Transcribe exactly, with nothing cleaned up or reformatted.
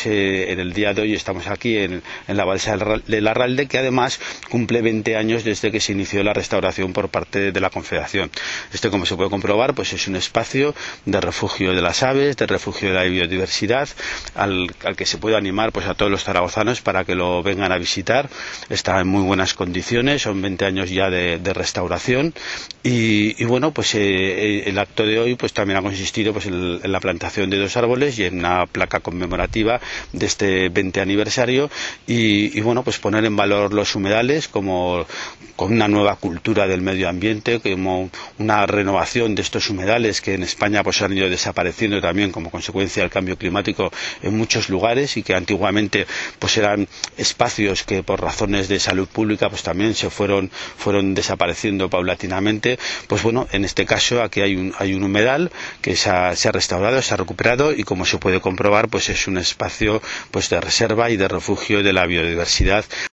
pues eh, en el día de hoy estamos aquí en, en la balsa de Larralde, que además cumple veinte años desde que se inició la restauración por parte de la Confederación. Este, como se puede comprobar, pues es un espacio de refugio de las aves, de refugio de la biodiversidad, al, al que se puede animar pues a todos los zaragozanos para que lo vengan a visitar. Está en muy buenas condiciones, son veinte años ya de, de restauración y, y bueno, pues eh, el acto de hoy pues también ha consistido pues en, en la plantación de dos árboles y en una placa conmemorativa de este veinte aniversario y, y bueno, pues poner en valor los humedales como con una nueva cultura del medio ambiente, como una renovación de estos humedales que en España pues han ido desapareciendo también como consecuencia del cambio climático en muchos lugares y que antiguamente pues eran espacios que por razones de salud pública pues también se fueron fueron desapareciendo paulatinamente. Pues bueno, en este caso aquí hay un hay un humedal que se ha, se ha restaurado, se ha recuperado y como se puede comprobar pues es un espacio pues de reserva y de refugio de la biodiversidad.